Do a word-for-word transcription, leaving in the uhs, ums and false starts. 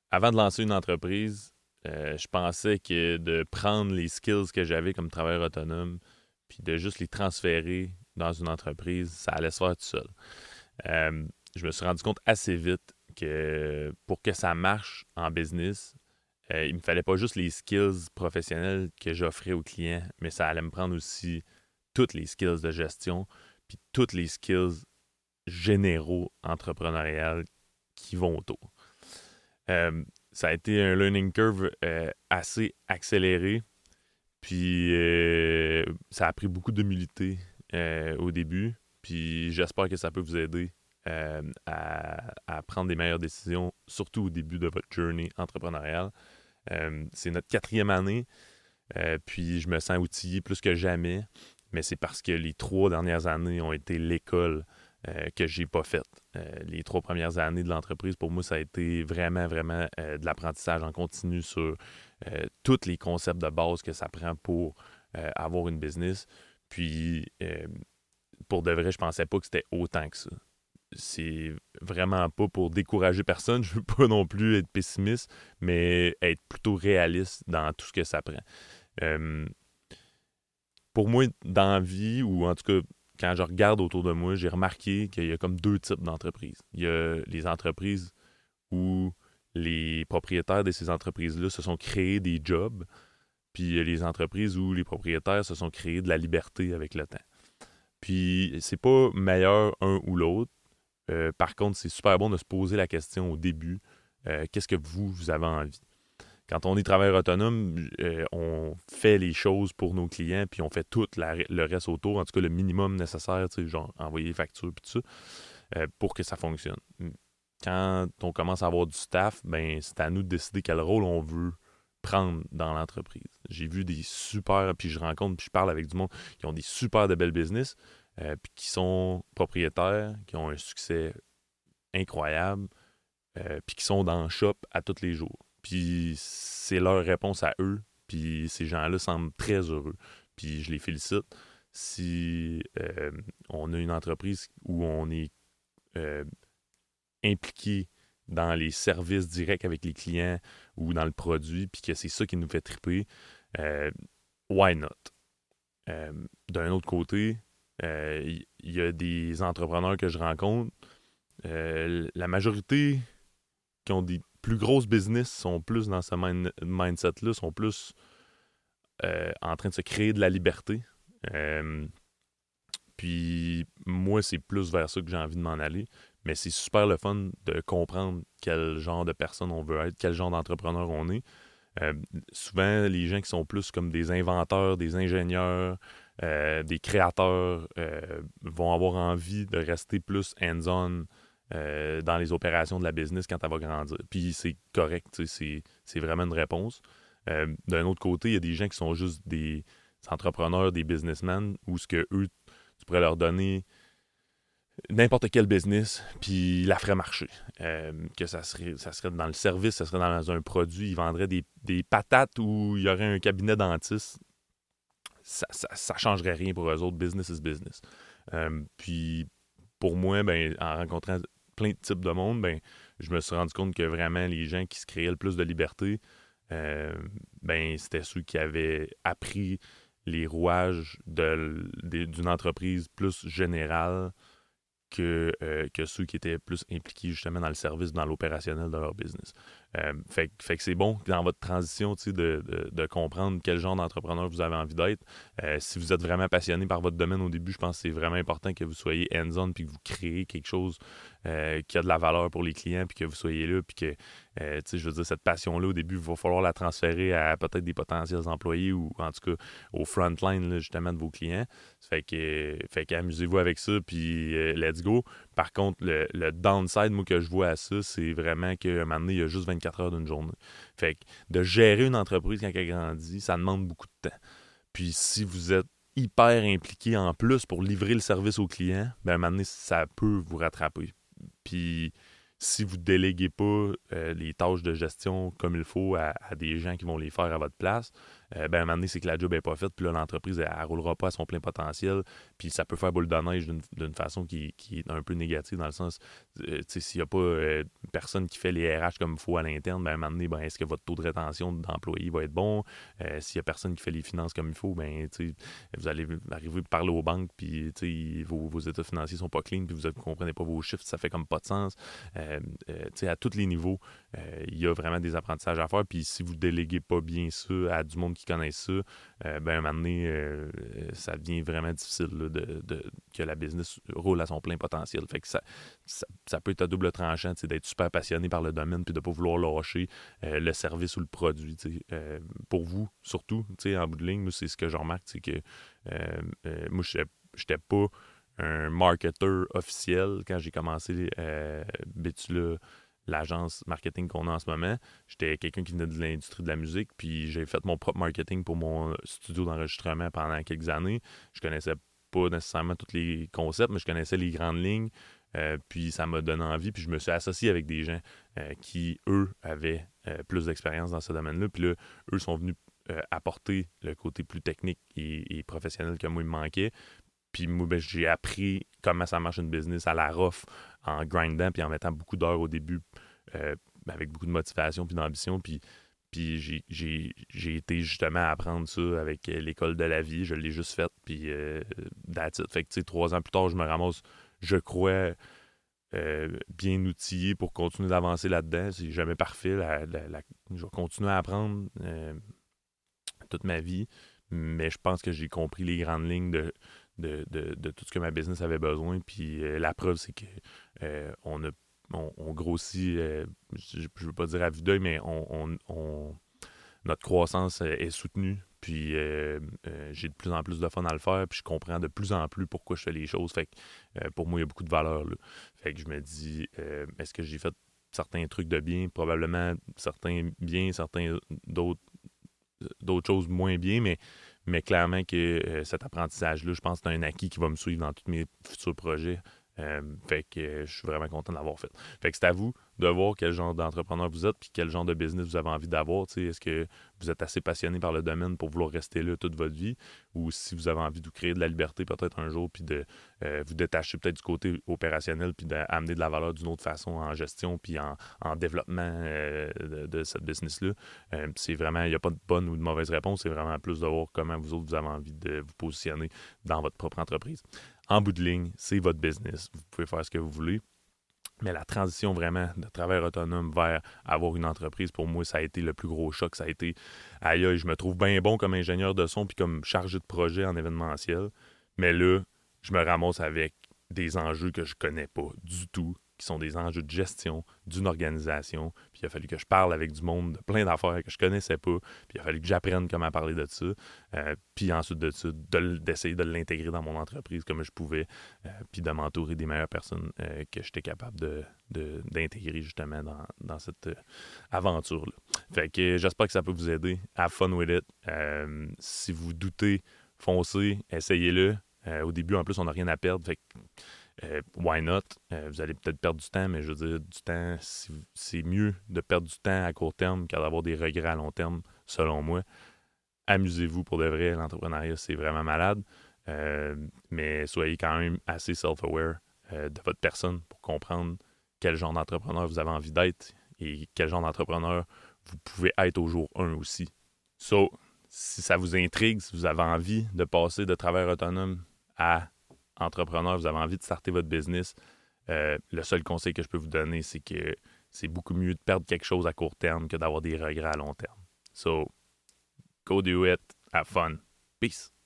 avant de lancer une entreprise, euh, je pensais que de prendre les skills que j'avais comme travailleur autonome puis de juste les transférer dans une entreprise, ça allait se faire tout seul. Euh, je me suis rendu compte assez vite que pour que ça marche en business, euh, il me fallait pas juste les skills professionnels que j'offrais aux clients, mais ça allait me prendre aussi toutes les skills de gestion, puis toutes les skills généraux entrepreneuriales qui vont autour. Euh, ça a été un learning curve euh, assez accéléré, puis euh, ça a pris beaucoup d'humilité euh, au début, puis j'espère que ça peut vous aider euh, à, à prendre des meilleures décisions, surtout au début de votre journey entrepreneuriale. Euh, c'est notre quatrième année, euh, puis je me sens outillé plus que jamais, mais c'est parce que les trois dernières années ont été l'école euh, que j'ai pas faite. Euh, les trois premières années de l'entreprise, pour moi, ça a été vraiment, vraiment euh, de l'apprentissage en continu sur euh, tous les concepts de base que ça prend pour euh, avoir une business. Puis, euh, pour de vrai, je pensais pas que c'était autant que ça. C'est vraiment pas pour décourager personne, je veux pas non plus être pessimiste, mais être plutôt réaliste dans tout ce que ça prend. Euh, pour moi, dans la vie, ou en tout cas, quand je regarde autour de moi, j'ai remarqué qu'il y a comme deux types d'entreprises. Il y a les entreprises où les propriétaires de ces entreprises-là se sont créés des jobs, puis il y a les entreprises où les propriétaires se sont créés de la liberté avec le temps. Puis c'est pas meilleur un ou l'autre. Euh, par contre, c'est super bon de se poser la question au début, euh, qu'est-ce que vous, vous avez envie? Quand on est travailleur autonome, euh, on fait les choses pour nos clients, puis on fait tout la- le reste autour, en tout cas le minimum nécessaire, tu sais, genre envoyer les factures, puis tout ça, euh, pour que ça fonctionne. Quand on commence à avoir du staff, ben c'est à nous de décider quel rôle on veut prendre dans l'entreprise. J'ai vu des super, puis je rencontre, puis je parle avec du monde qui ont des super de belles business, euh, puis qui sont propriétaires, qui ont un succès incroyable, euh, puis qui sont dans le shop à tous les jours. Puis c'est leur réponse à eux, puis ces gens-là semblent très heureux. Puis je les félicite. Si euh, on a une entreprise où on est euh, impliqué dans les services directs avec les clients ou dans le produit, puis que c'est ça qui nous fait triper, euh, why not? Euh, D'un autre côté, il euh, y, y a des entrepreneurs que je rencontre. Euh, la majorité qui ont des plus grosses business sont plus dans ce mind- mindset-là, sont plus euh, en train de se créer de la liberté. Euh, puis moi, c'est plus vers ça que j'ai envie de m'en aller. Mais c'est super le fun de comprendre quel genre de personne on veut être, quel genre d'entrepreneur on est. Euh, Souvent, les gens qui sont plus comme des inventeurs, des ingénieurs, euh, des créateurs euh, vont avoir envie de rester plus hands-on euh, dans les opérations de la business quand elle va grandir. Puis c'est correct, c'est, c'est vraiment une réponse. Euh, d'un autre côté, il y a des gens qui sont juste des entrepreneurs, des businessmen, où ce que eux, tu pourrais leur donner n'importe quel business, puis la ferait marcher. Euh, que ça serait, ça serait dans le service, ça serait dans un produit, ils vendraient des, des patates où il y aurait un cabinet dentiste. Ça, ça, ça changerait rien pour eux autres. Business is business. Euh, puis pour moi, ben, en rencontrant plein de types de monde, ben, je me suis rendu compte que vraiment les gens qui se créaient le plus de liberté, euh, ben, c'était ceux qui avaient appris les rouages de, de, d'une entreprise plus générale que, euh, que ceux qui étaient plus impliqués justement dans le service, dans l'opérationnel de leur business. Euh, fait, fait que c'est bon dans votre transition de, de, de comprendre quel genre d'entrepreneur vous avez envie d'être. Euh, si vous êtes vraiment passionné par votre domaine au début, je pense que c'est vraiment important que vous soyez hands-on puis que vous créez quelque chose euh, qui a de la valeur pour les clients puis que vous soyez là puis que, euh, tu sais, je veux dire, cette passion-là, au début, il va falloir la transférer à peut-être des potentiels employés ou en tout cas au front line là, justement de vos clients. Fait que, fait qu'amusez-vous avec ça puis euh, let's go. Par contre, le, le downside, moi, que je vois à ça, c'est vraiment qu'à un moment donné, il y a juste vingt-quatre heures d'une journée. Fait que de gérer une entreprise quand elle grandit, ça demande beaucoup de temps. Puis si vous êtes hyper impliqué en plus pour livrer le service aux clients, ben à un moment donné, ça peut vous rattraper. Puis si vous ne déléguez pas euh, les tâches de gestion comme il faut à, à des gens qui vont les faire à votre place, euh, ben, à un moment donné, c'est que la job n'est pas faite, puis là, l'entreprise, elle ne roulera pas à son plein potentiel, puis ça peut faire boule de neige d'une, d'une façon qui, qui est un peu négative, dans le sens, euh, tu sais, s'il n'y a pas euh, personne qui fait les R H comme il faut à l'interne, ben, à un moment donné, ben, est-ce que votre taux de rétention d'employés va être bon? Euh, s'il n'y a personne qui fait les finances comme il faut, ben, tu sais, vous allez arriver à parler aux banques, puis tu sais, vos, vos états financiers sont pas clean, puis vous ne comprenez pas vos chiffres, ça fait comme pas de sens. Euh, euh, à tous les niveaux, euh, il y a vraiment des apprentissages à faire. Puis si vous ne déléguez pas bien ça à du monde qui connaît ça, euh, ben, à un moment donné, euh, ça devient vraiment difficile là, de, de, que la business roule à son plein potentiel. Fait que ça, ça, ça peut être à double tranchant d'être super passionné par le domaine puis de ne pas vouloir lâcher euh, le service ou le produit. Euh, pour vous, surtout, en bout de ligne, moi, c'est ce que je remarque, c'est que euh, euh, moi, je n'étais pas un marketeur officiel quand j'ai commencé euh, Betula, l'agence marketing qu'on a en ce moment. J'étais quelqu'un qui venait de l'industrie de la musique, puis j'ai fait mon propre marketing pour mon studio d'enregistrement pendant quelques années. Je connaissais pas nécessairement tous les concepts, mais je connaissais les grandes lignes. Euh, puis ça m'a donné envie, puis je me suis associé avec des gens euh, qui, eux, avaient euh, plus d'expérience dans ce domaine-là. Puis là, eux sont venus euh, apporter le côté plus technique et, et professionnel que moi, il me manquait. Puis moi, ben, j'ai appris comment ça marche une business à la rough, en grindant, puis en mettant beaucoup d'heures au début, euh, avec beaucoup de motivation puis d'ambition. Puis, puis j'ai, j'ai, j'ai été justement à apprendre ça avec l'école de la vie. Je l'ai juste faite, puis euh, that's it. Fait que, tu sais, trois ans plus tard, je me ramasse, je crois, euh, bien outillé pour continuer d'avancer là-dedans. C'est jamais parfait. La, la, la, je vais continuer à apprendre euh, toute ma vie, mais je pense que j'ai compris les grandes lignes de De, de, de tout ce que ma business avait besoin. Puis euh, la preuve, c'est que euh, on, a, on, on grossit, euh, je ne veux pas dire à vue d'œil, mais on, on, on, notre croissance est soutenue. Puis euh, euh, j'ai de plus en plus de fun à le faire. Puis je comprends de plus en plus pourquoi je fais les choses. Fait que euh, pour moi, il y a beaucoup de valeur là. Fait que je me dis, euh, est-ce que j'ai fait certains trucs de bien? Probablement certains bien, certains d'autres d'autres choses moins bien, mais Mais clairement que euh, cet apprentissage-là, je pense que c'est un acquis qui va me suivre dans tous mes futurs projets. Euh, fait que euh, je suis vraiment content de l'avoir fait. Fait que c'est à vous de voir quel genre d'entrepreneur vous êtes puis quel genre de business vous avez envie d'avoir. T'sais. Est-ce que vous êtes assez passionné par le domaine pour vouloir rester là toute votre vie ou si vous avez envie de vous créer de la liberté peut-être un jour puis de euh, vous détacher peut-être du côté opérationnel puis d'amener de la valeur d'une autre façon en gestion puis en, en développement euh, de, de cette business-là. Euh, c'est vraiment, il n'y a pas de bonne ou de mauvaise réponse. C'est vraiment plus de voir comment vous autres vous avez envie de vous positionner dans votre propre entreprise. En bout de ligne, c'est votre business. Vous pouvez faire ce que vous voulez. Mais la transition vraiment de travail autonome vers avoir une entreprise, pour moi, ça a été le plus gros choc. Ça a été, aïe, aïe, je me trouve bien bon comme ingénieur de son puis comme chargé de projet en événementiel. Mais là, je me ramasse avec des enjeux que je connais pas du tout, qui sont des enjeux de gestion d'une organisation. Puis il a fallu que je parle avec du monde de plein d'affaires que je connaissais pas. Puis il a fallu que j'apprenne comment parler de ça. Euh, puis ensuite de ça, de, d'essayer de l'intégrer dans mon entreprise comme je pouvais. Euh, puis de m'entourer des meilleures personnes euh, que j'étais capable de, de, d'intégrer justement dans, dans cette euh, aventure-là. Fait que euh, j'espère que ça peut vous aider. Have fun with it. Euh, si vous doutez, foncez, essayez-le. Euh, au début, en plus, on n'a rien à perdre. Fait que Euh, why not? Euh, vous allez peut-être perdre du temps, mais je veux dire, du temps, c'est, c'est mieux de perdre du temps à court terme qu'à d'avoir des regrets à long terme, selon moi. Amusez-vous pour de vrai, l'entrepreneuriat, c'est vraiment malade. Euh, mais soyez quand même assez self-aware euh, de votre personne pour comprendre quel genre d'entrepreneur vous avez envie d'être et quel genre d'entrepreneur vous pouvez être au jour un aussi. So, si ça vous intrigue, si vous avez envie de passer de travail autonome à entrepreneur, vous avez envie de starter votre business, euh, le seul conseil que je peux vous donner, c'est que c'est beaucoup mieux de perdre quelque chose à court terme que d'avoir des regrets à long terme. So, go do it, have fun. Peace.